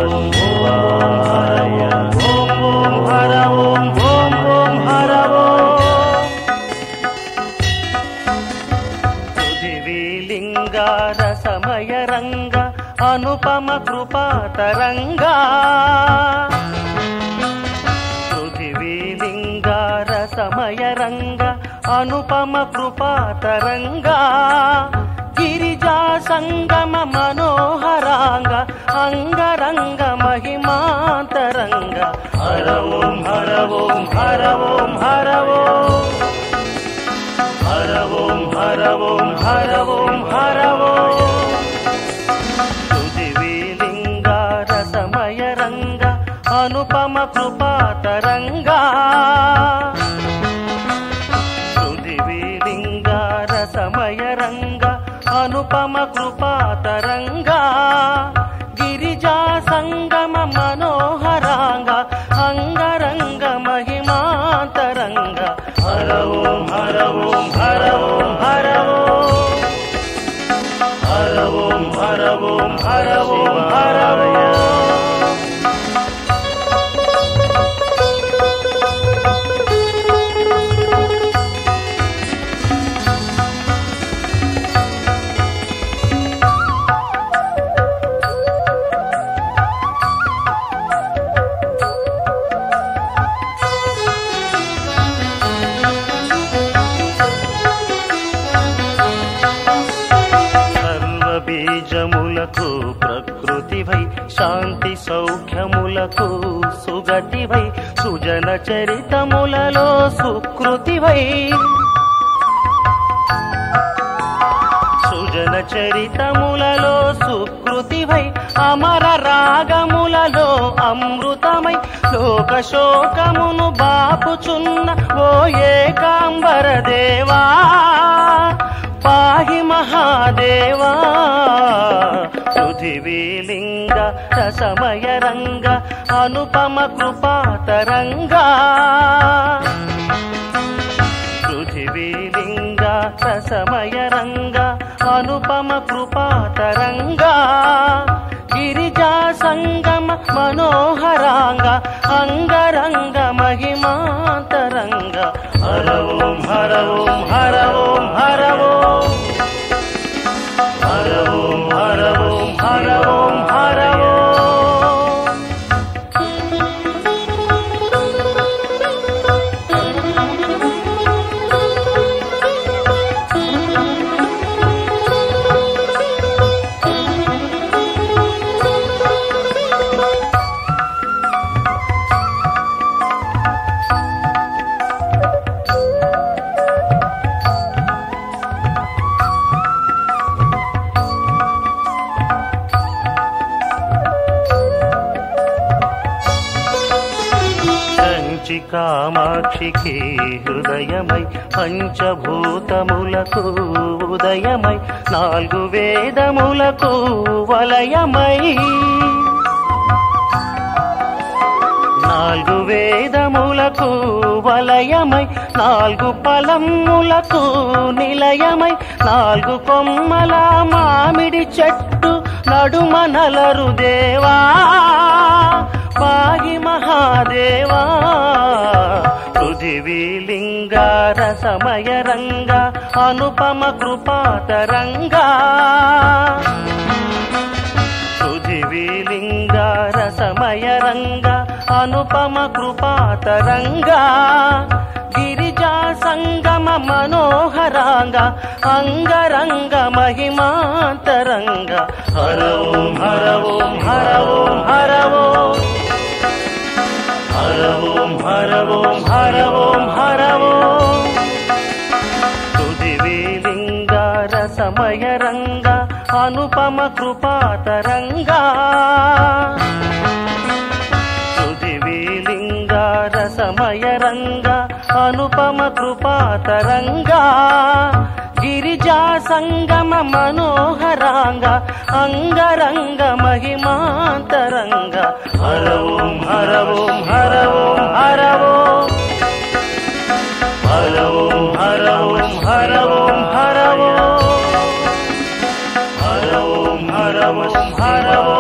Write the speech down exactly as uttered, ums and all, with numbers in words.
శివాయ. ఓం ఓం హర ఓం ఓం ఓం హర ఓం. పృథివీలింగ రసమయ రంగ అనుపమ కృపాతరంగా. పృథివీలింగ రసమయ రంగ అనుపమ కృపాతరంగా. గిరిజా సంగమ మనోహరాంగ అంగరంగ మహిమాంతరంగ. హర ఓం హర ఓం హర ఓం హర ఓం. హర ఓం హర ఓం హర ఓం హర ఓం. పృథివీలింగ రసమయ రంగ అనుపమ కృపాతరంగా. పృథివీలింగ రసమయ రంగ అనుపమ కృపాతరంగా. గిరిజా సంగమ మనోహరాంగ అంగరంగ మహిమాంతరంగ. హర ఓం హర ఓం హర ఓం హర ఓం. హర ఓం హర ఓం హర ఓం హర ఓం. బీజములకు ప్రకృతివై శాంతి సౌఖ్యములకు సుగతివై సుజన చరితములలో సుకృతివై. సుజన చరితములలో సుకృతివై అమర రాగములలో అమృతమై లోక శోకమును బాపుచున్న ఓ ఏకాంబర దేవా పాహి మహాదేవా. పృథివీలింగ రసమయ రంగ అనుపమ కృపాతరంగా. పృథివీలింగ రసమయ రంగ అనుపమ కృపాతరంగా. గిరిజా సంగమ మనోహరాంగ అంగరంగ మహిమాంతరంగ. హర ఓం హర ఓం హర ఓం హర ఓం. హర ఓం హర ఓం హర ఓం హర ఓం. కామాక్షికి హృదయమై పంచభూతములకు ఉదయమై నాలుగు వేదములకు వలయమై. నాలుగు వేదములకు వలయమై నాలుగు పలములకు నిలయమై నాలుగు కొమ్మల మామిడి చెట్టు నడుమ నలరు దేవా పాహి మహాదేవా. పృథివీలింగ రసమయ రంగ అనుపమ కృపాతరంగా. పృథివీలింగ రసమయ రంగ అనుపమ కృపాతరంగా. గిరిజా సంగమ మనోహరాంగ అంగరంగ మహిమాంతరంగ. హర ఓం హర ఓం హర ఓం హర ఓం. హర ఓం హర ఓం హర ఓం హర ఓం. పృథివీలింగ రసమయ రంగ అనుపమ కృపాతరంగా. పృథివీలింగ రసమయ రంగ అనుపమ కృపాతరంగా. గిరిజా సంగమ మనోహరాంగ అంగరంగ మహిమాంతరంగ. హర ఓం హర ఓం హర ఓం హర ఓం. హర ఓం హర ఓం హర ఓం హర ఓం. హర ఓం హర ఓం హర ఓం.